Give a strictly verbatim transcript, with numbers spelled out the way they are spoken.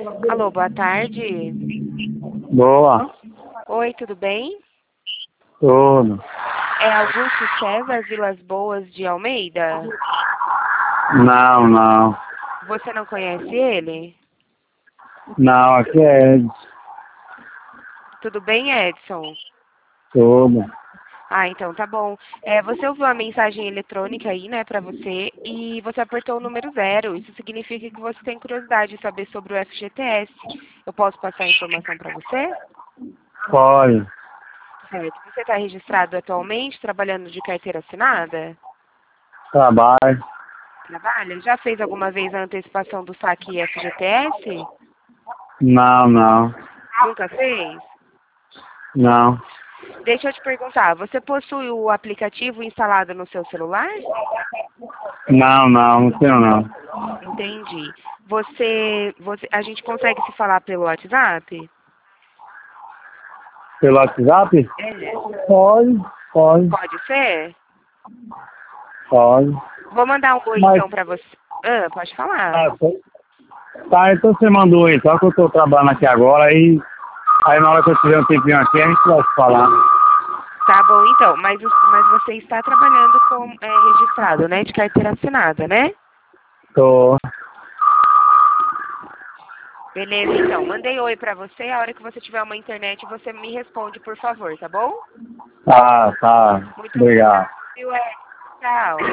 Alô, boa tarde. Boa. Oi, tudo bem? Tudo. É Augusto César Vilas Boas de Almeida? Não, não. Você não conhece ele? Não, aqui é Ed. Tudo bem, Edson? Tudo. Ah, então tá bom. É, você ouviu a mensagem eletrônica aí, né, pra você, e você apertou o número zero. Isso significa que você tem curiosidade de saber sobre o F G T S. Eu posso passar a informação pra você? Pode. Certo. Você está registrado atualmente, trabalhando de carteira assinada? Trabalho. Trabalha? Já fez alguma vez a antecipação do saque F G T S? Não, não. Nunca fez? Não. Deixa eu te perguntar, você possui o aplicativo instalado no seu celular? Não, não, não tenho não. Entendi. Você, você, a gente consegue se falar pelo WhatsApp? Pelo WhatsApp? É. Pode, pode, Pode ser? pode. Vou mandar um oi Mas, então pra você. Ah, pode falar. tá, tá, então você mandou aí, só que eu tô trabalhando aqui agora, aí, aí na hora que eu tiver um tempinho aqui, a gente vai se falar. Tá bom então, mas, o- mas você está trabalhando como é, registrado, né? De carteira assinada, né? Tô. Beleza, então. Mandei oi pra você. A hora que você tiver uma internet, você me responde, por favor, tá bom? Tá, tá. Muito Obrigado. obrigada, viu, Ed? Tchau.